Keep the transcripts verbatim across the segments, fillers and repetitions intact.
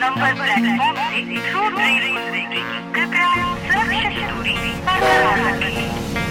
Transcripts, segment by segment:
Number platform से through train गुजरेगी। कृपया सुरक्षित दूरी बरकरार रखें।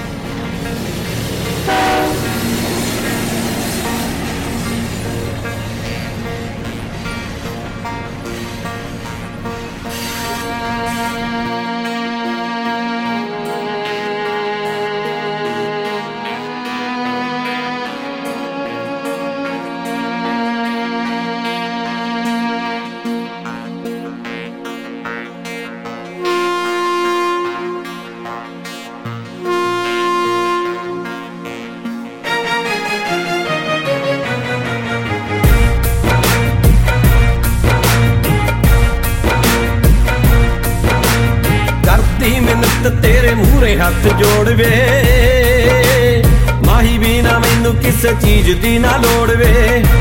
तेरे मूहरे हथ जोड़ वे माही भी ना मैनू किसे चीज दी ना लोड़ वे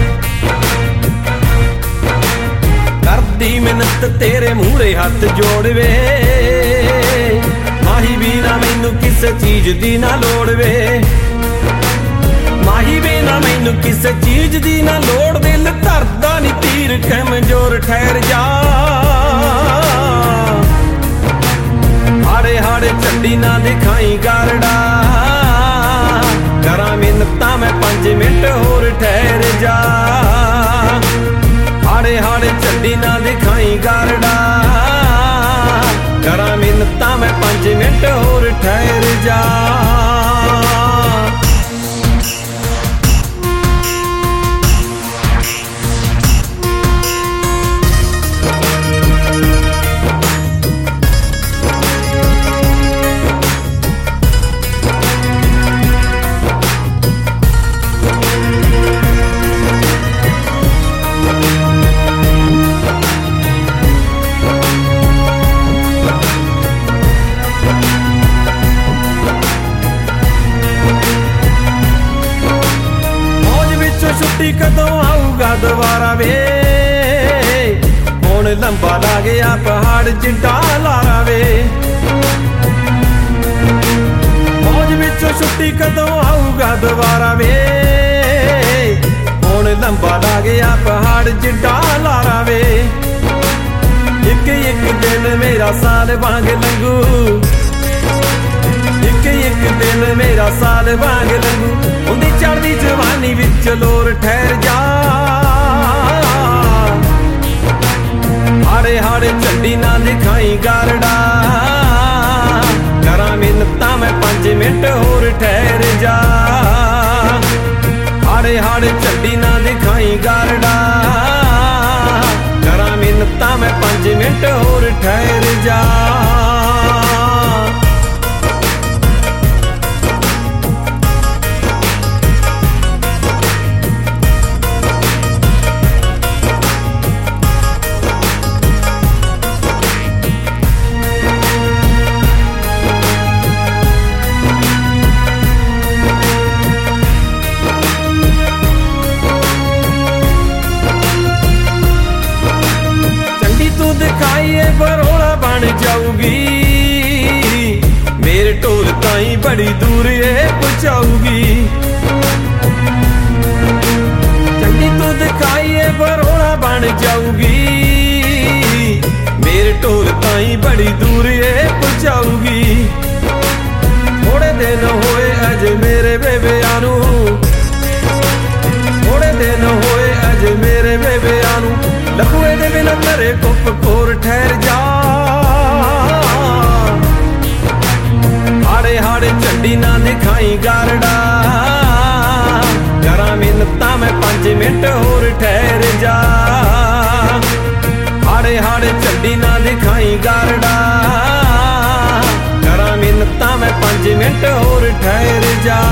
करदी मिन्नत तेरे मूहरे हथ जोड़ वे माही भी ना मैनू किसे चीज दी ना लोड़ वे माही भी ना मैनू किसे चीज दी ना लोड़ दिल धरदा नी तीर कमजोर ठहर जा हाड़े हाड़े चंडी ना दिखाई गारड़ा करा मिन्नता मैं पांच मिनट होर ठहर जा हाड़े हाड़े चंडी ना दिखाई गारड़ा करा मिन्नता मैं पांच मिनट होर ठहर जा छुट्टी कदों आऊगा दोबारा वे हुण लंबा ला गया पहाड़ जिड्डा लारा वे मौज विचों छुट्टी कदों आऊगा दोबारा वे हुण लंबा ला गया पहाड़ जिड्डा लारा वे एक एक दिन मेरा साल वांग लंघू एक एक दिन मेरा साल वांग लंघू उंदी चढ़दी जवानी विच लोर ठहर जा हाड़े हाड़े चंडी ना दिखाई गारड़ा करा मिन्नता मैं पांच मिनट होर ठहर जा हाड़े हाड़े चंडी ना दिखाई गारड़ा करा मिन्नता मैं पांच मिनट होर ठहर जा दिखाइए बरोड़ा बन जाऊगी मेरे ढोल ताई बड़ी दूर ये पहुंचाऊगी चंडी तू दिखाइए बरोड़ा बन जाऊगी मेरे ढोल ताई बड़ी दूर ये पहुंचाऊगी थोड़े दिन होए अज मेरे बेबिया नू थोड़े दिन होए अज मेरे बेबिया नू लखुए दे बिना तेरे कुप कोर ठहर जा हाड़े हाड़े चंडी ना दिखाई गारड़ा करा मिन्नता मैं पांच मिनट होर ठहर जा हाड़े हाड़े चंडी ना दिखाई गारड़ा करा मिन्नता मैं पांच मिनट होर ठहर जा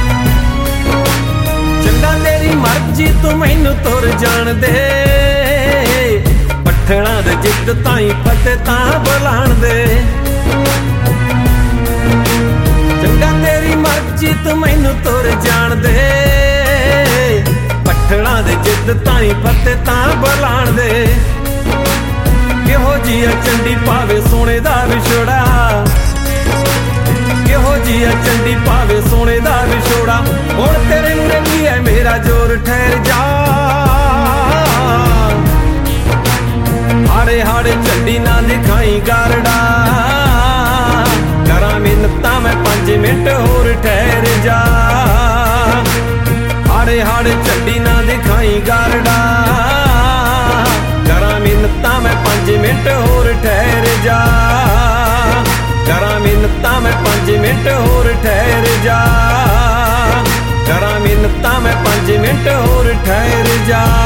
जी तू मैनू तुर जान दे ਪੱਠਣਾ ਦੇ ਜਿੱਦ ਤਾਈਂ ਫਤਿਹ ਤਾਂ ਬੁਲਾਣ ਦੇ। ਚੰਗਾ ਤੇਰੀ ਮਰਜ਼ੀ ਤੂੰ ਮੈਨੂੰ ਤੁਰ ਜਾਣ ਦੇ। ਪੱਠਣਾ ਦੇ ਜਿੱਦ ਤਾਈਂ ਫਤਿਹ ਤਾਂ ਬੁਲਾਣ ਦੇ। ਕਿਹੋ ਜੀ ਆ ਚੰਡੀ ਪਾਵੇ ਸੋਨੇ ਦਾ ਵਿਛੋੜਾ, ਕਿਹੋ ਜੀ ਆ ਚੰਡੀ ਪਾਵੇ ਸੋਨੇ ਦਾ ਵਿਛੋੜਾ। ਹੁਣ ਤੇਰੇ ਮੂਹਰੇ ਕੀ ਹੈ ਮੇਰਾ ਜ਼ੋਰ, ਠਹਿਰ ਜਾ। ਹਾੜੇ ਹਾੜੇ ਝੰਡੀ ਨਾ ਦਿਖਾਈ ਗਾਰੜਾ, ਕਰਾਂ ਮਿੰਨਤਾਂ ਮੈਂ ਪੰਜ ਮਿੰਟ ਹੋਰ ਠਹਿਰ ਜਾ। ਹਾੜੇ ਹਾੜੇ ਝੰਡੀ ਨਾ ਦਿਖਾਈ ਗਾਰੜਾ, ਕਰਾਂ ਮਿੰਨਤਾਂ ਮੈਂ ਪੰਜ ਮਿੰਟ ਹੋਰ ਠਹਿਰ ਜਾ। ਕਰਾਂ ਮਿੰਨਤਾਂ ਮੈਂ ਪੰਜ ਮਿੰਟ ਹੋਰ ਠਹਿਰ ਜਾ। ਕਰਾਂ ਮਿੰਨਤਾਂ ਮੈਂ ਪੰਜ ਮਿੰਟ ਹੋਰ ਠਹਿਰ ਜਾ।